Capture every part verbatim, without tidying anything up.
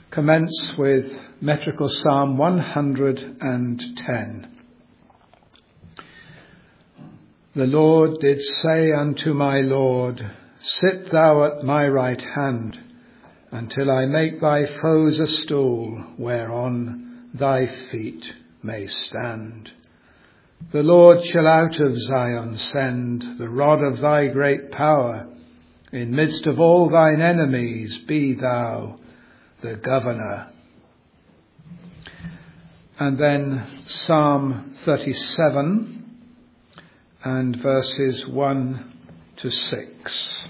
commence with metrical Psalm one hundred ten. The Lord did say unto my Lord, Sit thou at my right hand, until I make thy foes a stool, whereon thy feet may stand. The Lord shall out of Zion send the rod of thy great power. In midst of all thine enemies be thou the governor. And then Psalm thirty-seven and verses one to six.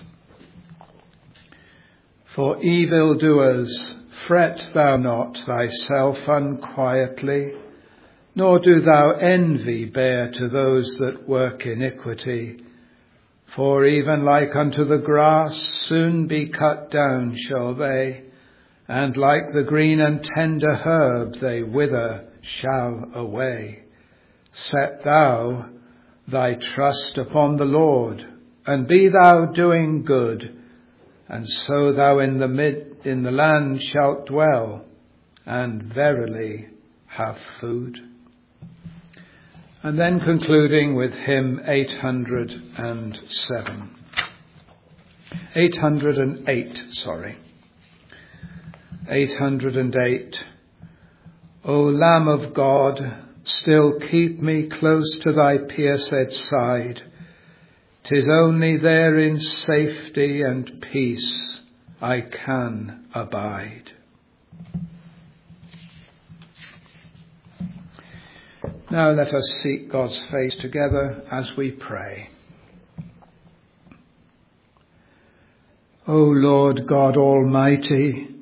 For evildoers, fret thou not thyself unquietly, nor do thou envy bear to those that work iniquity. For even like unto the grass, soon be cut down shall they, and like the green and tender herb, they wither shall away. Set thou thy trust upon the Lord, and be thou doing good, and so thou in the mid in the land shalt dwell, and verily have food. And then concluding with hymn eight hundred seven. eight hundred eight, sorry. eight hundred eight. O Lamb of God, still keep me close to thy pierced side. 'Tis only there in safety and peace I can abide. Now let us seek God's face together as we pray. O Lord God Almighty,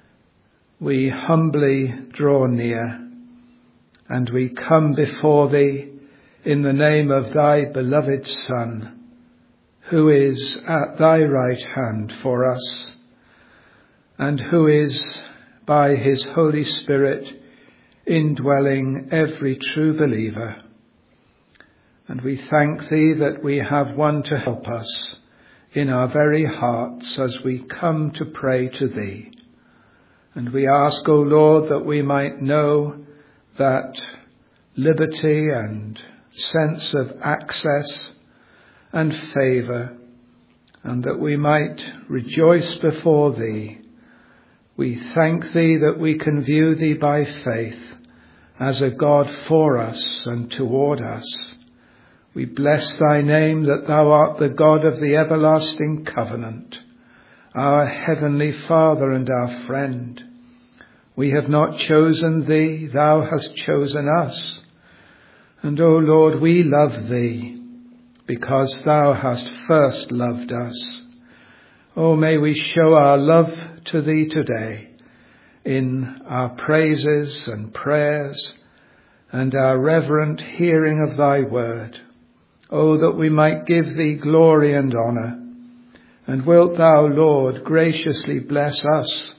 we humbly draw near, and we come before thee in the name of thy beloved Son, who is at thy right hand for us, and who is by his Holy Spirit indwelling every true believer. And we thank thee that we have one to help us in our very hearts as we come to pray to thee. And we ask, O Lord, that we might know that liberty and sense of access and favour, and that we might rejoice before thee. We thank thee that we can view thee by faith as a God for us and toward us. We bless thy name that thou art the God of the everlasting covenant, our heavenly Father and our friend. We have not chosen thee, thou hast chosen us. And, O Lord, we love thee because thou hast first loved us. Oh, may we show our love to thee today in our praises and prayers and our reverent hearing of thy word. Oh, that we might give thee glory and honour. And wilt thou, Lord, graciously bless us,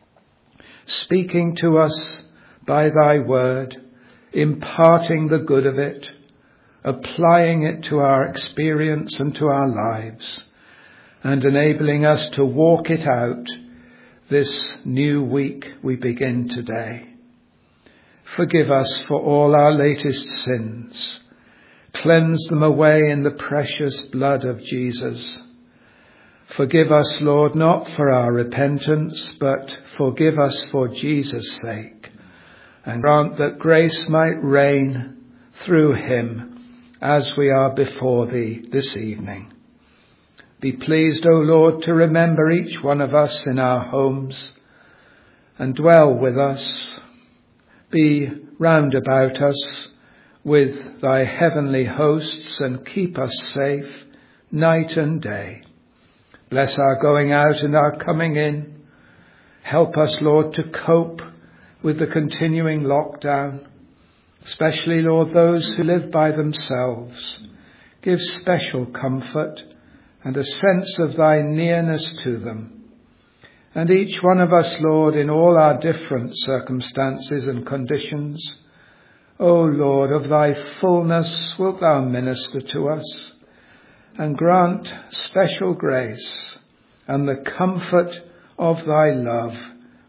speaking to us by thy word, imparting the good of it, applying it to our experience and to our lives, and enabling us to walk it out this new week we begin today. Forgive us for all our latest sins. Cleanse them away in the precious blood of Jesus. Forgive us, Lord, not for our repentance, but forgive us for Jesus' sake. And grant that grace might reign through him as we are before thee this evening. Be pleased, O Lord, to remember each one of us in our homes, and dwell with us. Be round about us with thy heavenly hosts, and keep us safe night and day. Bless our going out and our coming in. Help us, Lord, to cope with the continuing lockdown, especially, Lord, those who live by themselves. Give special comfort and a sense of thy nearness to them. And each one of us, Lord, in all our different circumstances and conditions, O Lord, of thy fullness wilt thou minister to us, and grant special grace and the comfort of thy love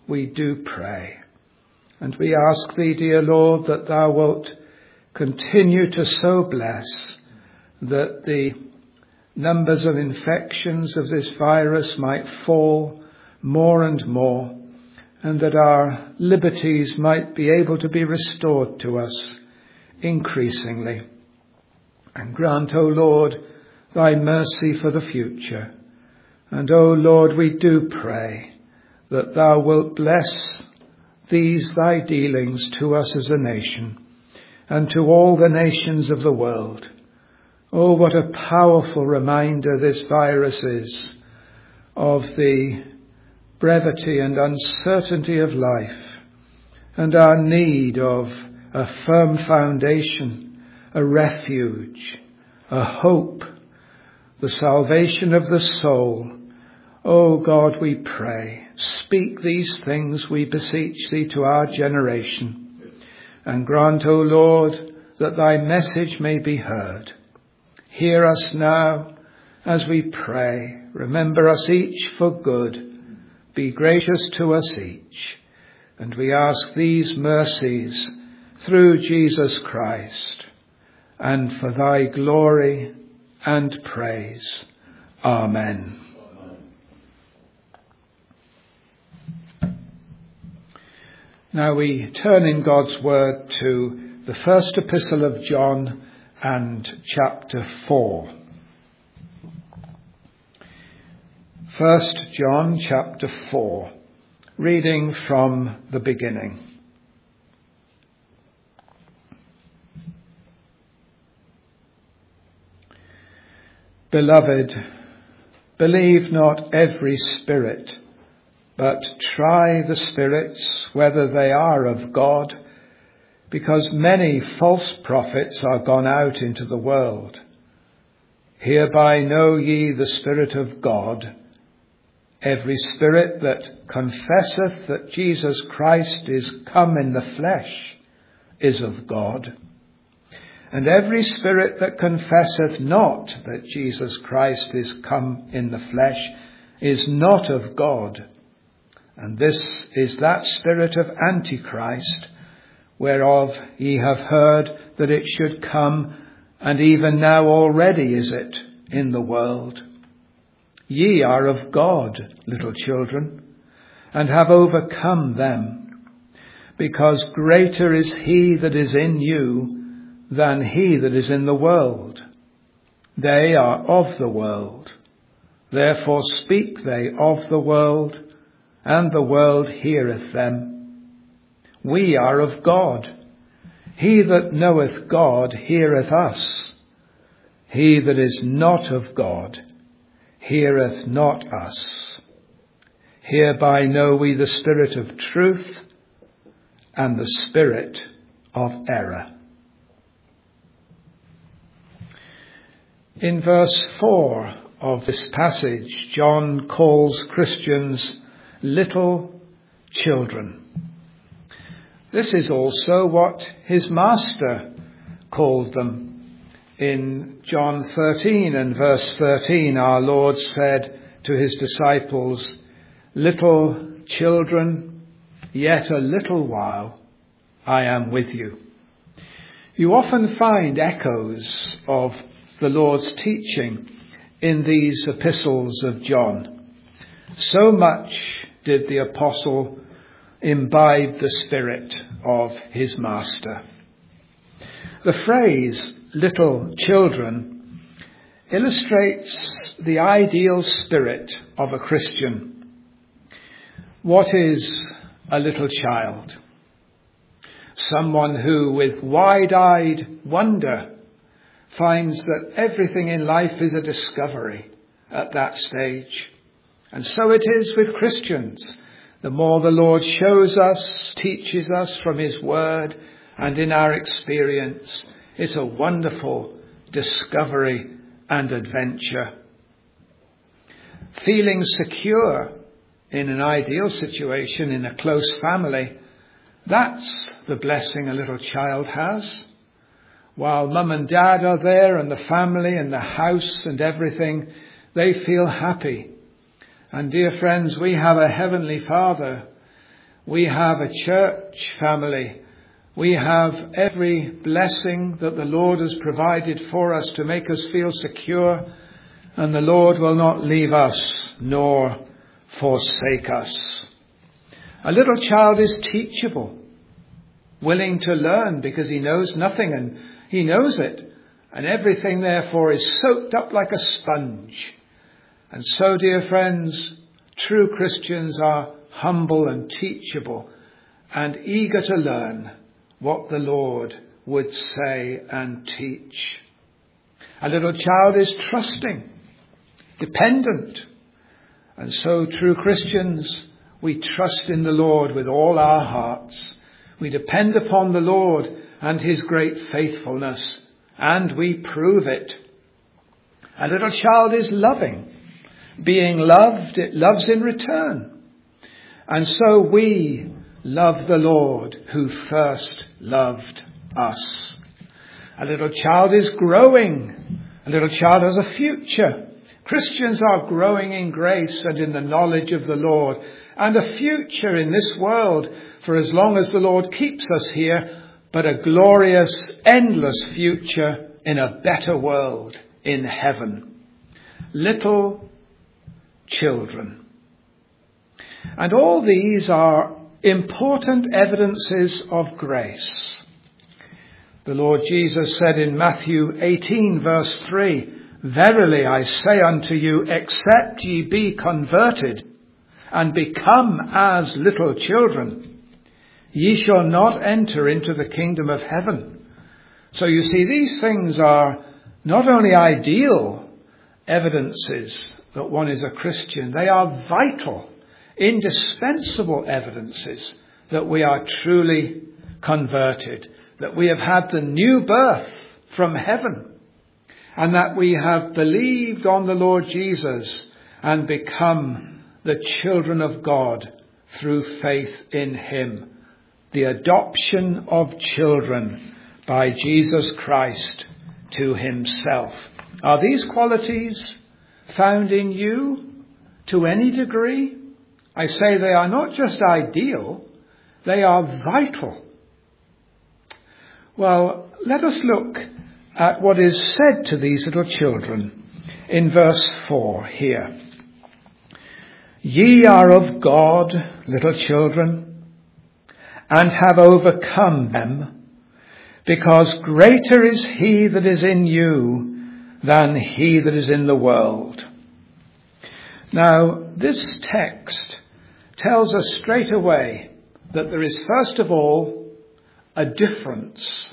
we do pray. And we ask thee, dear Lord, that thou wilt continue to so bless that the numbers of infections of this virus might fall more and more, and that our liberties might be able to be restored to us increasingly. And grant, O Lord, thy mercy for the future. And, O Lord, we do pray that thou wilt bless these thy dealings to us as a nation and to all the nations of the world. Oh, what a powerful reminder this virus is of the brevity and uncertainty of life and our need of a firm foundation, a refuge, a hope, the salvation of the soul. O God, we pray, speak these things, we beseech thee, to our generation, and grant, O Lord, that thy message may be heard. Hear us now as we pray. Remember us each for good. Be gracious to us each. And we ask these mercies through Jesus Christ, and for thy glory and praise. Amen. Now we turn in God's word to the first epistle of John and chapter four. First John chapter four, reading from the beginning. Beloved, believe not every spirit, but try the spirits whether they are of God, because many false prophets are gone out into the world. Hereby know ye the Spirit of God. Every spirit that confesseth that Jesus Christ is come in the flesh is of God. And every spirit that confesseth not that Jesus Christ is come in the flesh is not of God. And this is that spirit of Antichrist, whereof ye have heard that it should come, and even now already is it in the world. Ye are of God, little children, and have overcome them, because greater is he that is in you than he that is in the world. They are of the world, therefore speak they of the world, and the world heareth them. We are of God. He that knoweth God heareth us. He that is not of God heareth not us. Hereby know we the spirit of truth and the spirit of error. In verse four of this passage, John calls Christians little children. This is also what his master called them. In John thirteen and verse thirteen, our Lord said to his disciples, "Little children, yet a little while I am with you." You often find echoes of the Lord's teaching in these epistles of John. So much did the apostle imbibe the spirit of his master. The phrase little children illustrates the ideal spirit of a Christian. What is a little child? Someone who, with wide-eyed wonder, finds that everything in life is a discovery at that stage. And so it is with Christians. The more the Lord shows us, teaches us from his word, and in our experience, it's a wonderful discovery and adventure. Feeling secure in an ideal situation, in a close family, that's the blessing a little child has. While mum and dad are there and the family and the house and everything, they feel happy. And dear friends, we have a heavenly Father We have a church family. We have every blessing that the Lord has provided for us to make us feel secure, and the Lord will not leave us nor forsake us. A little child is teachable, willing to learn because he knows nothing and he knows it, and everything therefore is soaked up like a sponge. And so, dear friends, true Christians are humble and teachable and eager to learn what the Lord would say and teach. A little child is trusting, dependent, and so true Christians, we trust in the Lord with all our hearts. We depend upon the Lord and his great faithfulness, and we prove it. A little child is loving. Being loved, it loves in return. And so we love the Lord who first loved us. A little child is growing. A little child has a future. Christians are growing in grace and in the knowledge of the Lord, and a future in this world for as long as the Lord keeps us here, but a glorious, endless future in a better world in heaven. Little children. And all these are important evidences of grace. The Lord Jesus said in Matthew eighteen verse three, "Verily I say unto you, except ye be converted and become as little children, ye shall not enter into the kingdom of heaven." So you see, these things are not only ideal evidences that one is a Christian, they are vital, indispensable evidences that we are truly converted, that we have had the new birth from heaven, and that we have believed on the Lord Jesus and become the children of God through faith in him. The adoption of children by Jesus Christ to himself. Are these qualities found in you to any degree? I say they are not just ideal, they are vital. Well, let us look at what is said to these little children in verse four here. Ye are of God, little children, and have overcome them, because greater is he that is in you than he that is in the world. Now, this text tells us straight away that there is, first of all, a difference.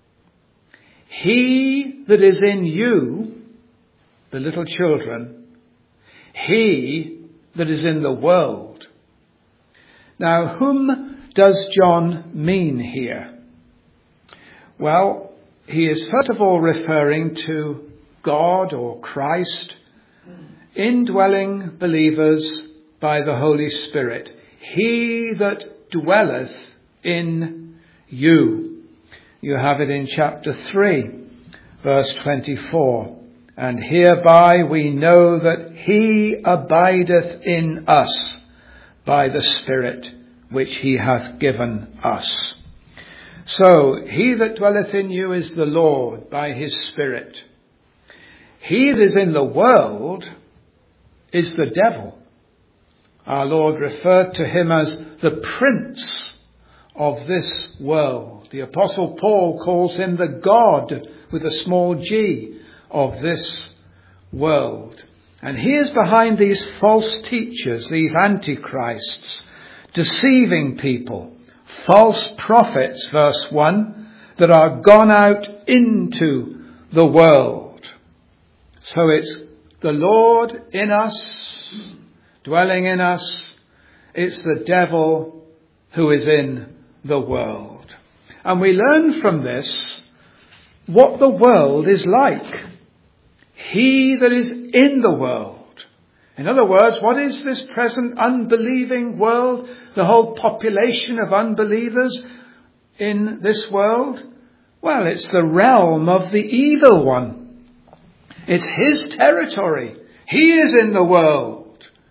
He that is in you, the little children, he that is in the world. Now, whom does John mean here? Well, he is first of all referring to God or Christ, indwelling believers by the Holy Spirit. He that dwelleth in you. You have it in chapter three, verse twenty-four. And hereby we know that he abideth in us by the Spirit which he hath given us. So, he that dwelleth in you is the Lord by his Spirit. He that is in the world is the devil. Our Lord referred to him as the prince of this world. The Apostle Paul calls him the God with a small g of this world. And he is behind these false teachers, these antichrists, deceiving people, false prophets, verse one, that are gone out into the world. So it's the Lord in us, dwelling in us. It's the devil who is in the world. And we learn from this what the world is like. He that is in the world. In other words, what is this present unbelieving world? The whole population of unbelievers in this world? Well, it's the realm of the evil one. It's his territory. He is in the world.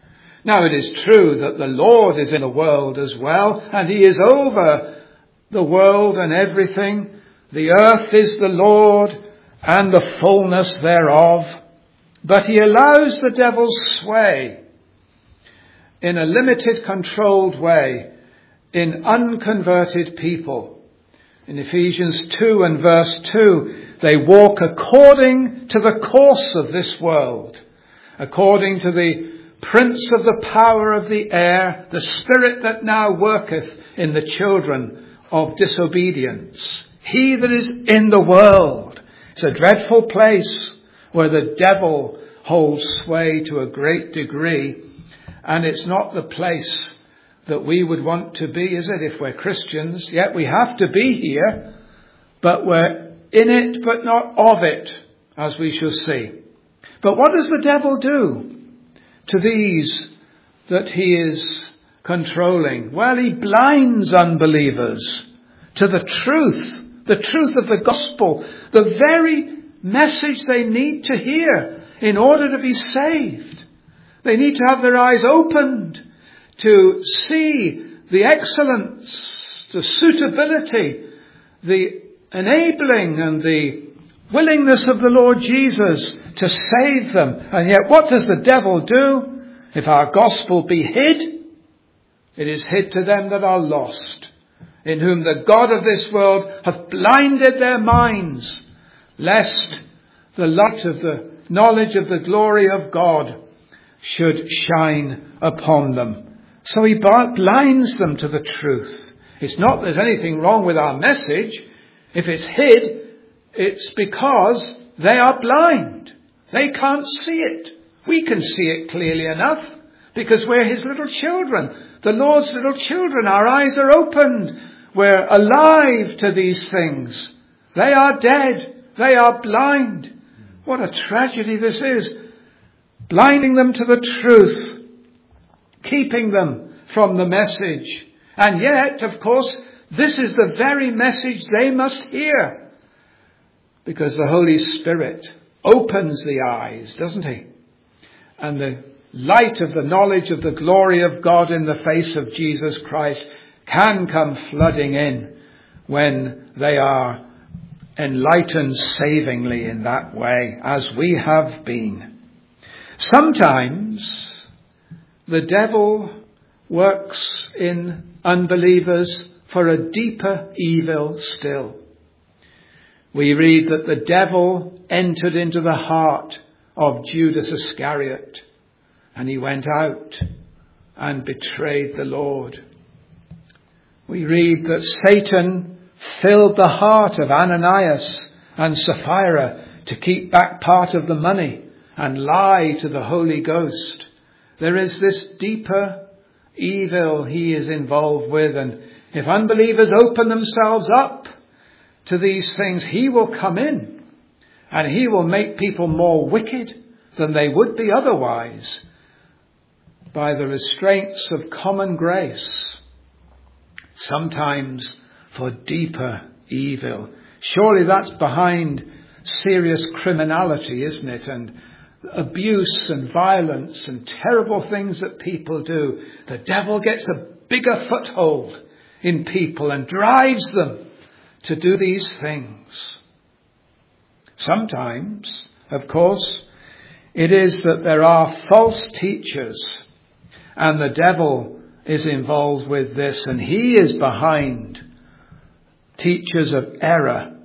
Now it is true that the Lord is in the world as well, and he is over the world and everything. The earth is the Lord and the fullness thereof. But he allows the devil's sway in a limited, controlled way in unconverted people. In Ephesians two and verse two, they walk according to the course of this world, according to the prince of the power of the air, the spirit that now worketh in the children of disobedience. He that is in the world. It's a dreadful place where the devil holds sway to a great degree. And it's not the place that we would want to be, is it, if we're Christians? Yet we have to be here, but we're in it, but not of it, as we shall see. But what does the devil do to these that he is controlling? Well, he blinds unbelievers to the truth, the truth of the gospel, the very message they need to hear in order to be saved. They need to have their eyes opened to see the excellence, the suitability, the enabling and the willingness of the Lord Jesus to save them. And yet what does the devil do? If our gospel be hid, it is hid to them that are lost, in whom the God of this world hath blinded their minds, lest the light of the knowledge of the glory of God should shine upon them. So he blinds them to the truth. It's not that there's anything wrong with our message. If it's hid, it's because they are blind. They can't see it. We can see it clearly enough because we're his little children. The Lord's little children. Our eyes are opened. We're alive to these things. They are dead. They are blind. What a tragedy this is. Blinding them to the truth. Keeping them from the message. And yet, of course, this is the very message they must hear. Because the Holy Spirit opens the eyes, doesn't he? And the light of the knowledge of the glory of God in the face of Jesus Christ can come flooding in when they are enlightened savingly in that way, as we have been. Sometimes the devil works in unbelievers for a deeper evil still. We read that the devil entered into the heart of Judas Iscariot, and he went out and betrayed the Lord. We read that Satan filled the heart of Ananias and Sapphira to keep back part of the money and lie to the Holy Ghost. There is this deeper evil he is involved with, and if unbelievers open themselves up to these things, he will come in and he will make people more wicked than they would be otherwise by the restraints of common grace, sometimes for deeper evil. Surely that's behind serious criminality, isn't it? And abuse and violence and terrible things that people do. The devil gets a bigger foothold in people and drives them to do these things. Sometimes, of course, it is that there are false teachers and the devil is involved with this, and he is behind teachers of error.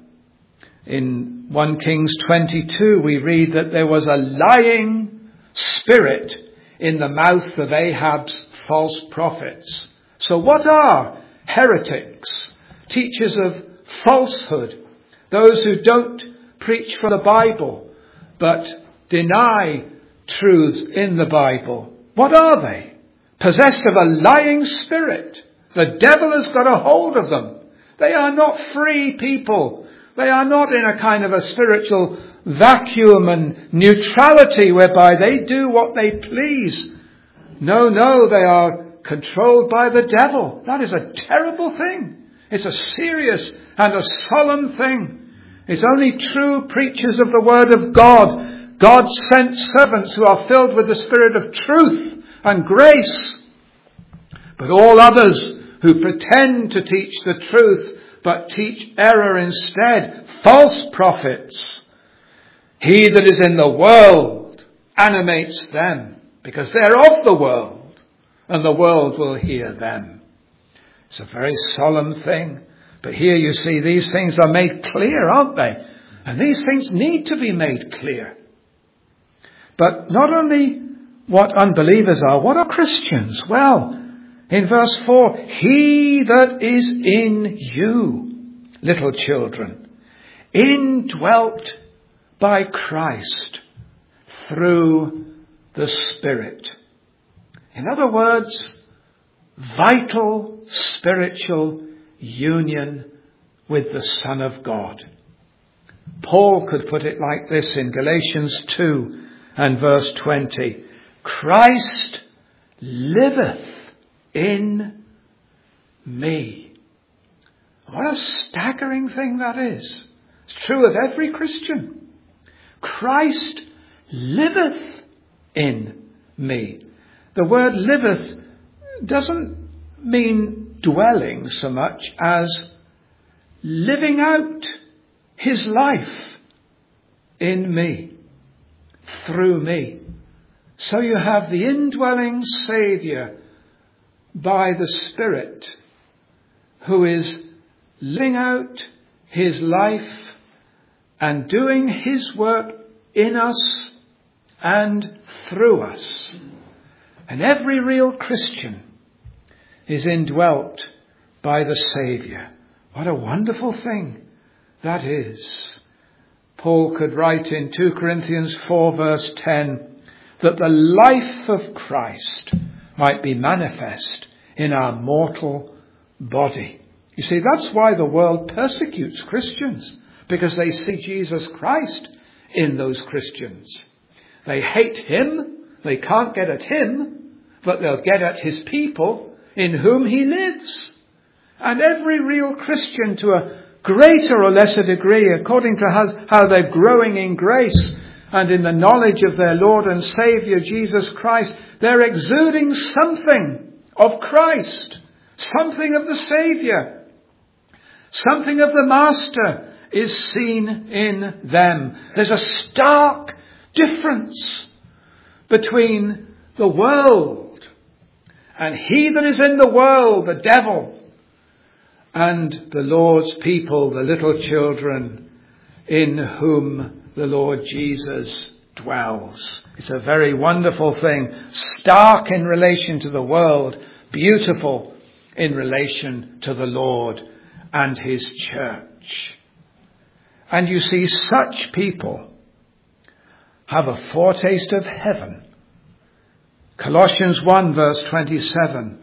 In First Kings twenty-two, we read that there was a lying spirit in the mouth of Ahab's false prophets. So what are heretics? Teachers of falsehood. Those who don't preach from the Bible, but deny truths in the Bible. What are they? Possessed of a lying spirit. The devil has got a hold of them. They are not free people. They are not in a kind of a spiritual vacuum and neutrality whereby they do what they please. No, no, they are controlled by the devil. That is a terrible thing. It's a serious and a solemn thing. It's only true preachers of the word of God, God-sent servants who are filled with the spirit of truth, and grace. But all others who pretend to teach the truth but teach error instead, false prophets, he that is in the world animates them, because they're of the world, and the world will hear them. It's a very solemn thing. But here you see these things are made clear, aren't they? And these things need to be made clear. But not only what unbelievers are, what are Christians? Well, in verse four, he that is in you, little children, indwelt by Christ through the Spirit. In other words, vital spiritual union with the Son of God. Paul could put it like this in Galatians two and verse twenty. Christ liveth in me. What a staggering thing that is. It's true of every Christian. Christ liveth in me. The word liveth doesn't mean dwelling so much as living out his life in me, through me. So you have the indwelling Saviour by the Spirit who is living out his life and doing his work in us and through us. And every real Christian is indwelt by the Saviour. What a wonderful thing that is. Paul could write in two Corinthians four verse ten that the life of Christ might be manifest in our mortal body. You see, that's why the world persecutes Christians, because they see Jesus Christ in those Christians. They hate him, they can't get at him, but they'll get at his people in whom he lives. And every real Christian, to a greater or lesser degree, according to how, how they're growing in grace and in the knowledge of their Lord and Saviour Jesus Christ, they're exuding something of Christ, something of the Saviour, something of the Master is seen in them. There's a stark difference between the world and he that is in the world, the devil, and the Lord's people, the little children in whom the Lord Jesus dwells. It's a very wonderful thing. Stark in relation to the world, beautiful in relation to the Lord and his church. And you see, such people have a foretaste of heaven. Colossians one verse twenty-seven.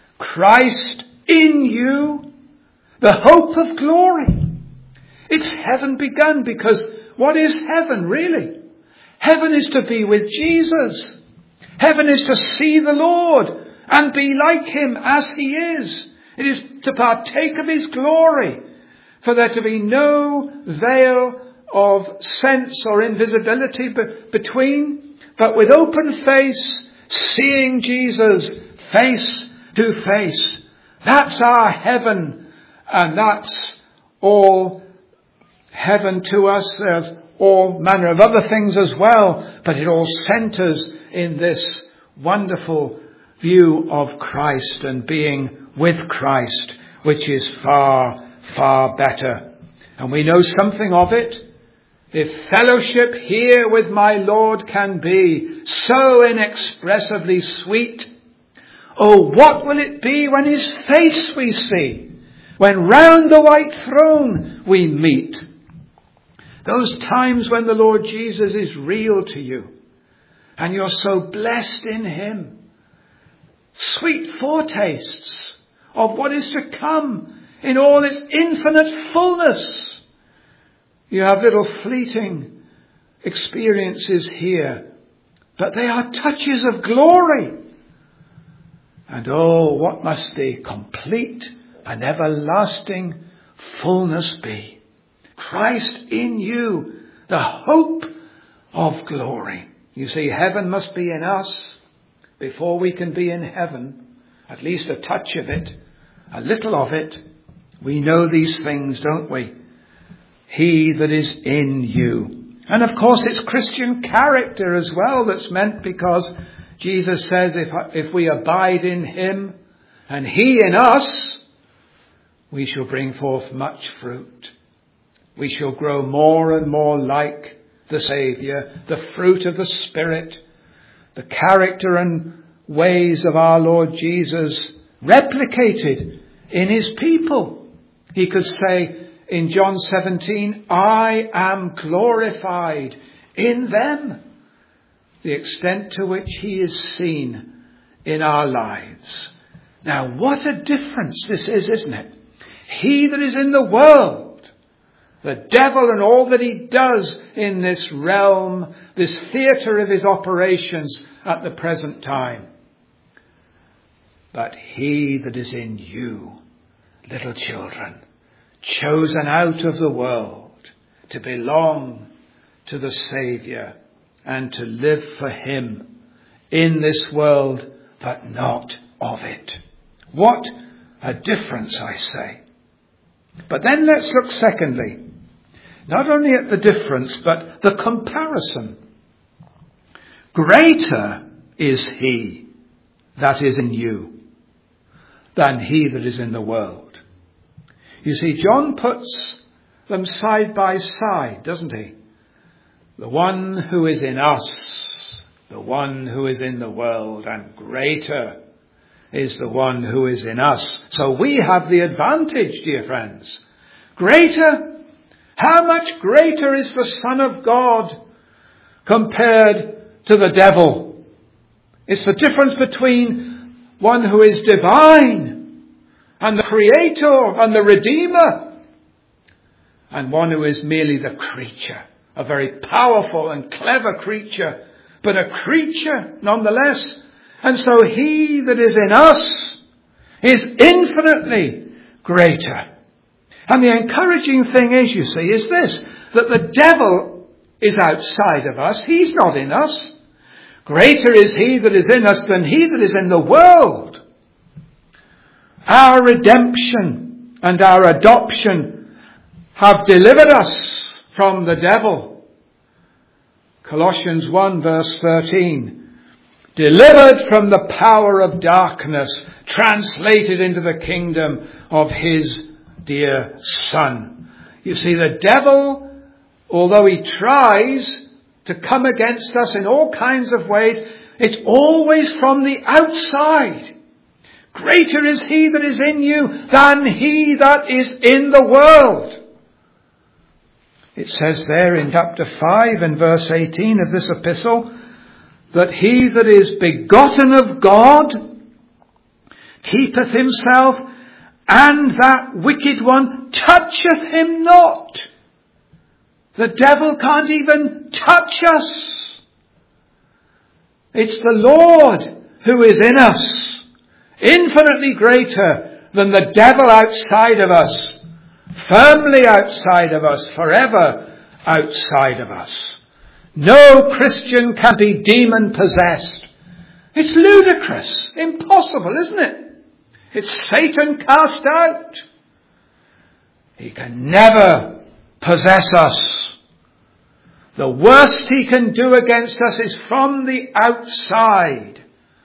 Christ in you, the hope of glory. It's heaven begun, because what is heaven really? Heaven is to be with Jesus. Heaven is to see the Lord and be like him as he is. It is to partake of his glory, for there to be no veil of sense or invisibility be- between, but with open face, seeing Jesus face to face. That's our heaven, and that's all heaven to us. There's all manner of other things as well, but it all centres in this wonderful view of Christ and being with Christ, which is far, far better. And we know something of it. If fellowship here with my Lord can be so inexpressibly sweet, oh, what will it be when his face we see, when round the white throne we meet? Those times when the Lord Jesus is real to you and you're so blessed in him. Sweet foretastes of what is to come in all its infinite fullness. You have little fleeting experiences here, but they are touches of glory. And oh, what must the complete and everlasting fullness be? Christ in you, the hope of glory. You see, heaven must be in us, before we can be in heaven, at least a touch of it, a little of it, we know these things, don't we? He that is in you. And of course it's Christian character as well that's meant, because Jesus says if, if we abide in him and he in us, we shall bring forth much fruit. We shall grow more and more like the Saviour, the fruit of the Spirit, the character and ways of our Lord Jesus replicated in his people. He could say in John seventeen, I am glorified in them. The extent to which he is seen in our lives. Now, what a difference this is, isn't it? He that is in the world, the devil and all that he does in this realm, this theatre of his operations at the present time. But he that is in you, little children, chosen out of the world to belong to the Saviour and to live for him in this world, but not of it. What a difference, I say. But then let's look secondly, not only at the difference, but the comparison. Greater is he that is in you than he that is in the world. You see, John puts them side by side, doesn't he? The one who is in us, the one who is in the world, and greater is the one who is in us. So we have the advantage, dear friends. Greater? How much greater is the Son of God compared to the devil? It's the difference between one who is divine and the Creator and the Redeemer, and one who is merely the creature. A very powerful and clever creature, but a creature nonetheless. And so he that is in us is infinitely greater. And the encouraging thing is, you see, is this, that the devil is outside of us. He's not in us. Greater is he that is in us than he that is in the world. Our redemption and our adoption have delivered us from the devil. Colossians one verse thirteen. Delivered from the power of darkness, translated into the kingdom of his dear Son. You see, the devil, although he tries to come against us in all kinds of ways, it's always from the outside. Greater is he that is in you than he that is in the world. It says there in chapter five and verse eighteen of this epistle, that he that is begotten of God keepeth himself, and that wicked one toucheth him not. The devil can't even touch us. It's the Lord who is in us, infinitely greater than the devil outside of us, firmly outside of us, forever outside of us. No Christian can be demon-possessed. It's ludicrous, impossible, isn't it? It's Satan cast out. He can never possess us. The worst he can do against us is from the outside.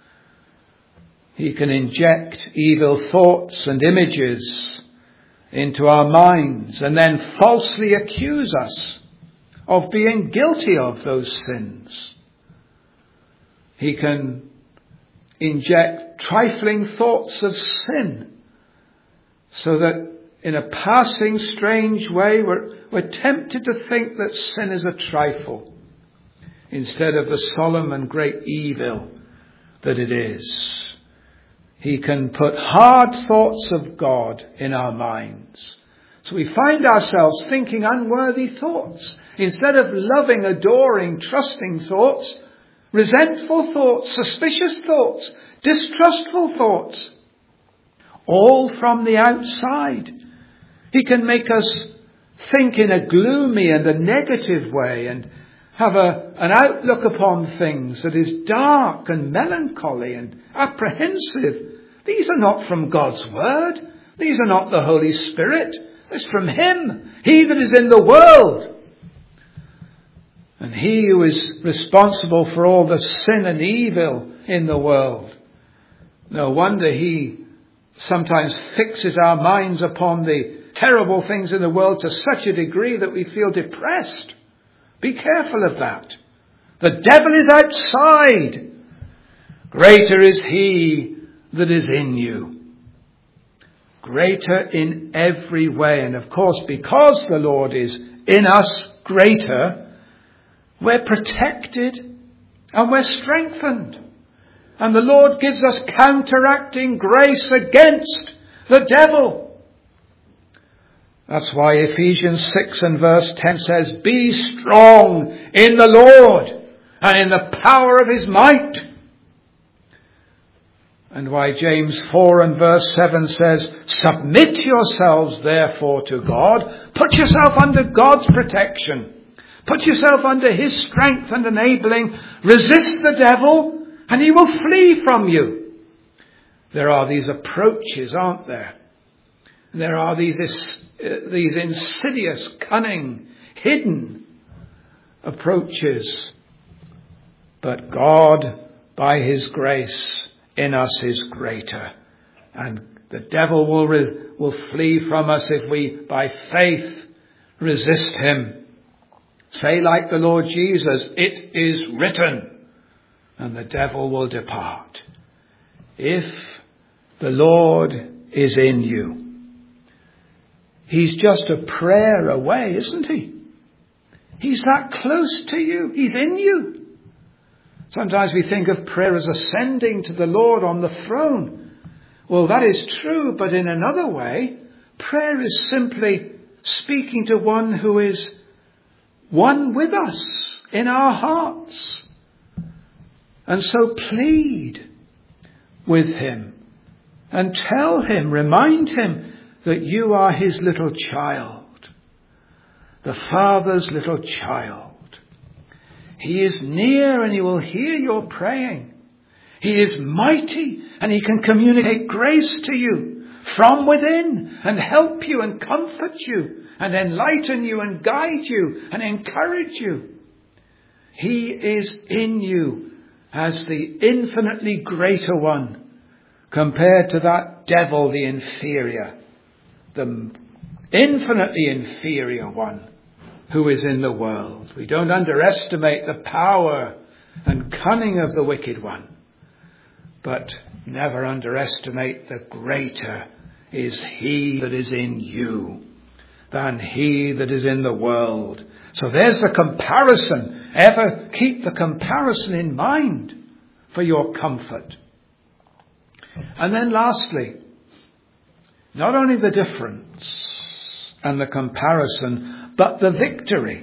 He can inject evil thoughts and images into our minds and then falsely accuse us of being guilty of those sins. He can inject trifling thoughts of sin so that in a passing strange way we're, we're tempted to think that sin is a trifle instead of the solemn and great evil that it is. He can put hard thoughts of God in our minds. So we find ourselves thinking unworthy thoughts instead of loving, adoring, trusting thoughts, resentful thoughts, suspicious thoughts, distrustful thoughts, all from the outside. He can make us think in a gloomy and a negative way and, have a, an outlook upon things that is dark and melancholy and apprehensive, these are not from God's word. These are not the Holy Spirit. It's from him, he that is in the world. And he who is responsible for all the sin and evil in the world. No wonder he sometimes fixes our minds upon the terrible things in the world to such a degree that we feel depressed. Be careful of that. The devil is outside. Greater is he that is in you. Greater in every way. And of course, because the Lord is in us greater, we're protected and we're strengthened. And the Lord gives us counteracting grace against the devil. That's why Ephesians six and verse ten says, be strong in the Lord and in the power of his might. And why James four and verse seven says, submit yourselves therefore to God. Put yourself under God's protection. Put yourself under his strength and enabling. Resist the devil and he will flee from you. There are these approaches, aren't there? There are these, uh, these insidious, cunning, hidden approaches. But God, by his grace in us, is greater. And the devil will, re- will flee from us if we, by faith, resist him. Say like the Lord Jesus, it is written, and the devil will depart. If the Lord is in you, he's just a prayer away, isn't he? He's that close to you. He's in you. Sometimes we think of prayer as ascending to the Lord on the throne. Well, that is true, but in another way, prayer is simply speaking to one who is one with us in our hearts. And so plead with him and tell him, remind him that you are his little child, the Father's little child. He is near and he will hear your praying. He is mighty and he can communicate grace to you from within and help you and comfort you and enlighten you and guide you and encourage you. He is in you as the infinitely greater one compared to that devil, the inferior, the infinitely inferior one who is in the world. We don't underestimate the power and cunning of the wicked one, but never underestimate the greater is he that is in you than he that is in the world. So there's the comparison. Ever keep the comparison in mind for your comfort. And then lastly, not only the difference and the comparison, but the victory.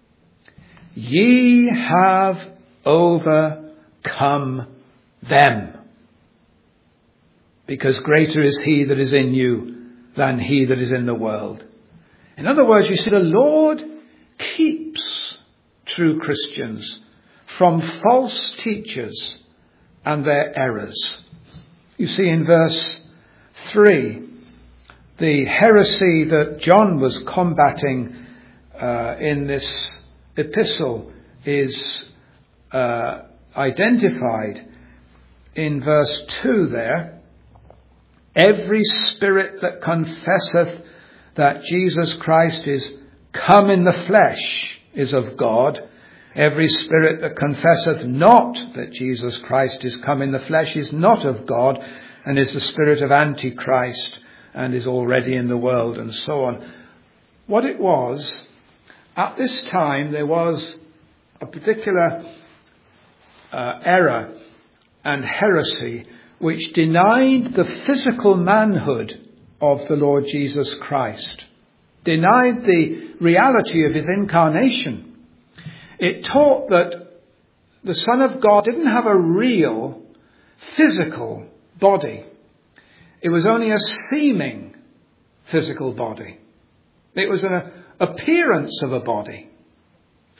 Ye have overcome them, because greater is he that is in you than he that is in the world. In other words, you see, the Lord keeps true Christians from false teachers and their errors. You see in verse three, the heresy that John was combating uh, in this epistle is uh, identified in verse two there. Every spirit that confesseth that Jesus Christ is come in the flesh is of God. Every spirit that confesseth not that Jesus Christ is come in the flesh is not of God, and is the spirit of Antichrist, and is already in the world, and so on. What it was, at this time there was a particular uh, error and heresy which denied the physical manhood of the Lord Jesus Christ, denied the reality of his incarnation. It taught that the Son of God didn't have a real physical body. It was only a seeming physical body. It was an appearance of a body.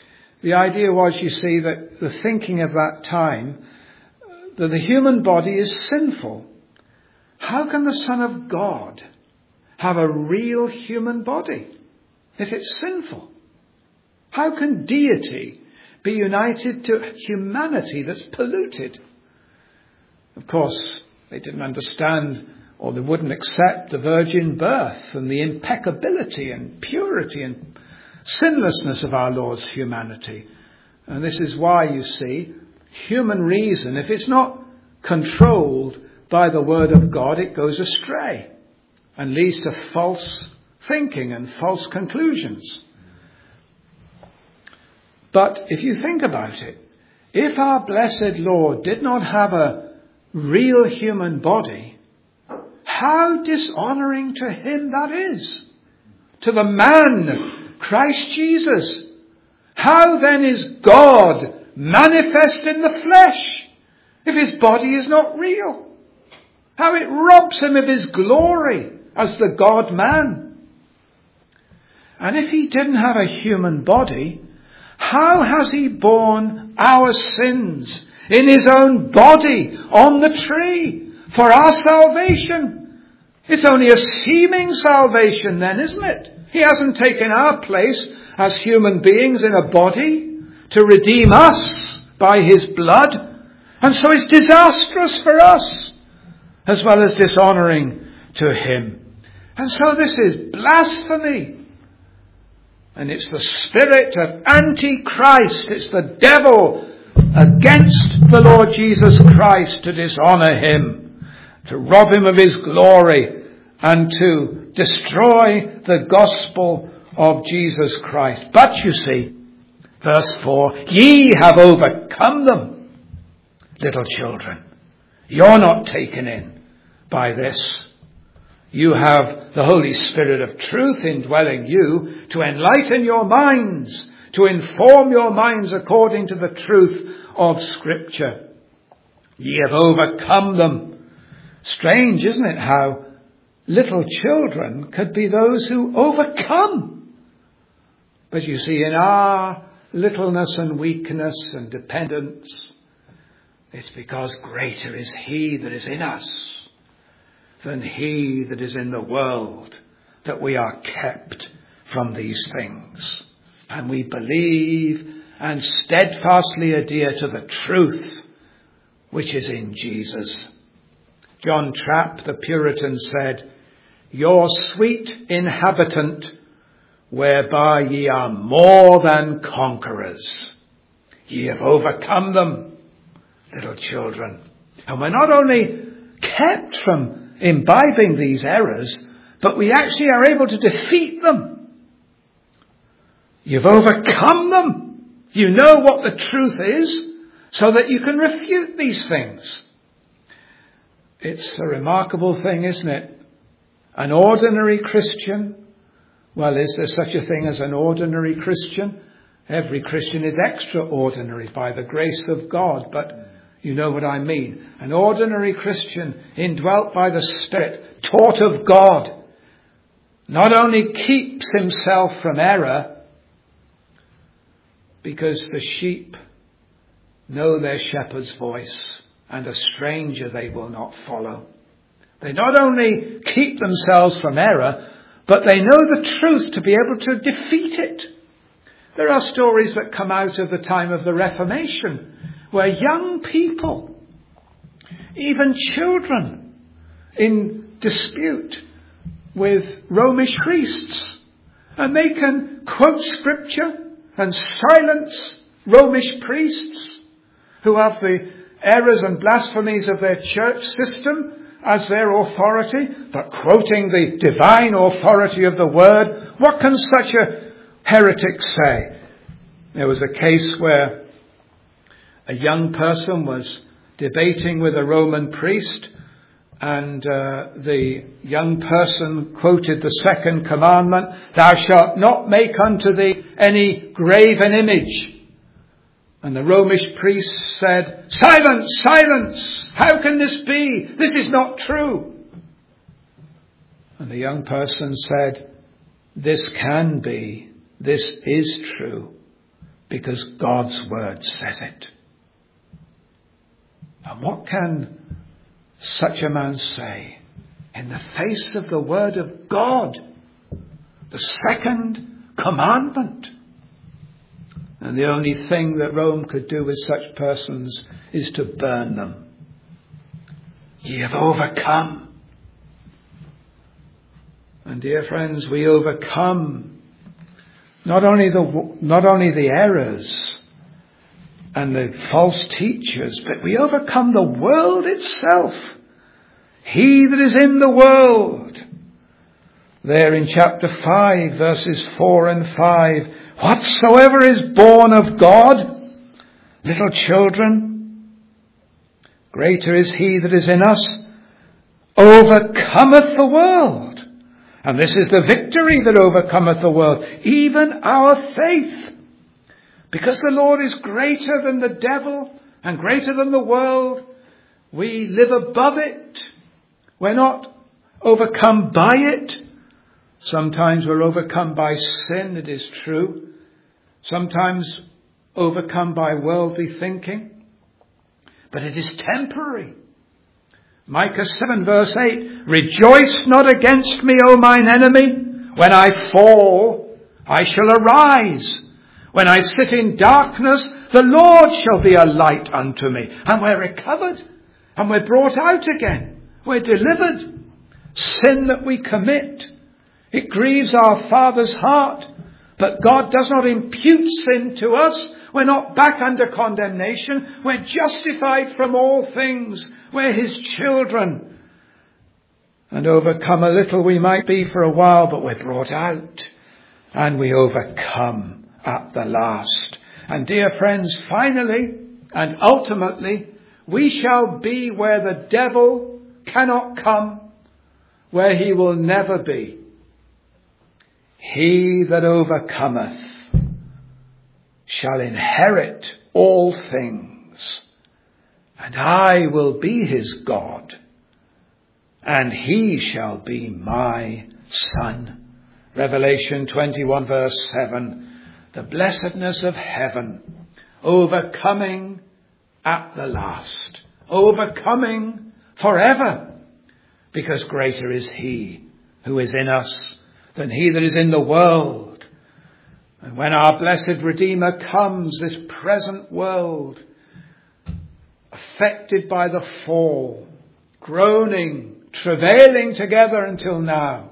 The idea was, you see, that the thinking of that time, that the human body is sinful. How can the Son of God have a real human body if it's sinful? How can deity be united to humanity that's polluted? Of course, they didn't understand, or they wouldn't accept, the virgin birth and the impeccability and purity and sinlessness of our Lord's humanity. And this is why, you see, human reason, if it's not controlled by the Word of God, it goes astray and leads to false thinking and false conclusions. But if you think about it, if our blessed Lord did not have a real human body, how dishonouring to him that is, to the man, Christ Jesus. How then is God manifest in the flesh if his body is not real? How it robs him of his glory as the God-man. And if he didn't have a human body, how has he borne our sins in his own body on the tree for our salvation? It's only a seeming salvation then, isn't it? He hasn't taken our place as human beings in a body to redeem us by his blood. And so it's disastrous for us as well as dishonouring to him. And so this is blasphemy. And it's the spirit of Antichrist. It's the devil against the Lord Jesus Christ to dishonour him, to rob him of his glory, and to destroy the gospel of Jesus Christ. But you see, verse four, ye have overcome them, little children. You're not taken in by this. You have the Holy Spirit of truth indwelling you to enlighten your minds, to inform your minds according to the truth of Scripture. Ye have overcome them. Strange, isn't it, how little children could be those who overcome. But you see, in our littleness and weakness and dependence, it's because greater is he that is in us than he that is in the world, that we are kept from these things. And we believe and steadfastly adhere to the truth which is in Jesus. John Trapp, the Puritan, said, your sweet inhabitant, whereby ye are more than conquerors. Ye have overcome them, little children. And we're not only kept from imbibing these errors, but we actually are able to defeat them. You've overcome them. You know what the truth is, so that you can refute these things. It's a remarkable thing, isn't it? An ordinary Christian. Well, is there such a thing as an ordinary Christian? Every Christian is extraordinary by the grace of God, but you know what I mean. An ordinary Christian, indwelt by the Spirit, taught of God, not only keeps himself from error, because the sheep know their shepherd's voice, and a stranger they will not follow. They not only keep themselves from error, but they know the truth to be able to defeat it. There are stories that come out of the time of the Reformation, where young people, even children, in dispute with Romish priests, and they can quote Scripture and silence Romish priests who have the errors and blasphemies of their church system as their authority, but quoting the divine authority of the Word. What can such a heretic say? There was a case where a young person was debating with a Roman priest, and uh, the young person quoted the second commandment, thou shalt not make unto thee any graven image. And the Romish priest said, silence, silence, how can this be? This is not true. And the young person said, this can be, this is true, because God's word says it. And what can such a man say in the face of the word of God, the second commandment? And the only thing that Rome could do with such persons is to burn them. Ye have overcome. And dear friends, we overcome not only the not only the errors and the false teachers, but we overcome the world itself. He that is in the world. There in chapter five, verses four and five, whatsoever is born of God, little children, greater is he that is in us, overcometh the world. And this is the victory that overcometh the world, even our faith. Because the Lord is greater than the devil and greater than the world, we live above it. We're not overcome by it. Sometimes we're overcome by sin, it is true. Sometimes overcome by worldly thinking. But it is temporary. Micah seven verse eight, rejoice not against me, O mine enemy. When I fall, I shall arise. When I sit in darkness, the Lord shall be a light unto me. And we're recovered. And we're brought out again. We're delivered. Sin that we commit, it grieves our Father's heart. But God does not impute sin to us. We're not back under condemnation. We're justified from all things. We're his children. And overcome a little we might be for a while, but we're brought out. And we overcome at the last. And dear friends, finally and ultimately, we shall be where the devil cannot come, where he will never be. He that overcometh shall inherit all things, and I will be his God, and he shall be my son. Revelation twenty-one verse seven, the blessedness of heaven, overcoming at the last, overcoming forever, because greater is he who is in us than he that is in the world. And when our blessed Redeemer comes, this present world, affected by the fall, groaning, travailing together until now,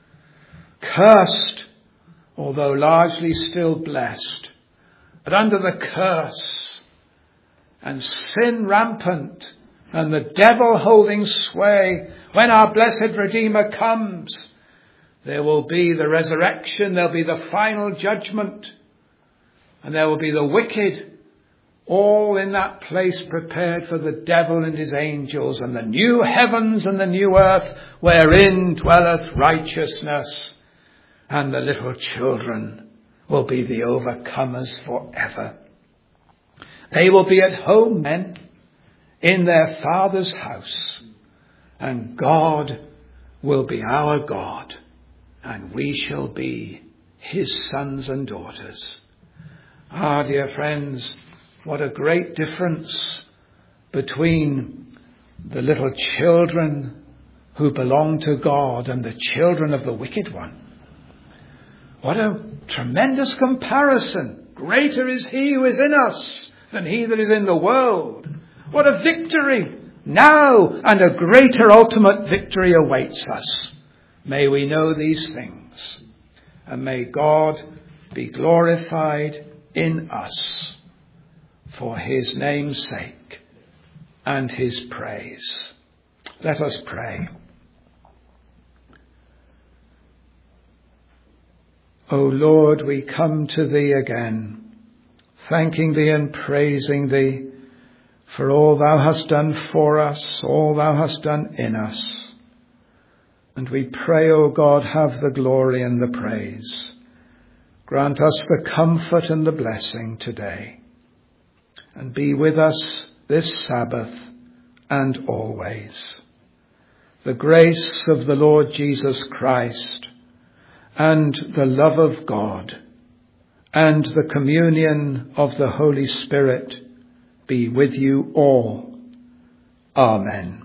cursed, although largely still blessed, but under the curse, and sin rampant, and the devil holding sway, when our blessed Redeemer comes, there will be the resurrection, there'll be the final judgment, and there will be the wicked, all in that place prepared for the devil and his angels, and the new heavens and the new earth wherein dwelleth righteousness, and the little children will be the overcomers forever. They will be at home then in their Father's house, and God will be our God. And we shall be his sons and daughters. Ah, dear friends, what a great difference between the little children who belong to God and the children of the wicked one. What a tremendous comparison. Greater is he who is in us than he that is in the world. What a victory now, and a greater ultimate victory awaits us. May we know these things, and may God be glorified in us for his name's sake and his praise. Let us pray. O Lord, we come to thee again, thanking thee and praising thee for all thou hast done for us, all thou hast done in us. And we pray, O God, have the glory and the praise. Grant us the comfort and the blessing today. And be with us this Sabbath and always. The grace of the Lord Jesus Christ and the love of God and the communion of the Holy Spirit be with you all. Amen.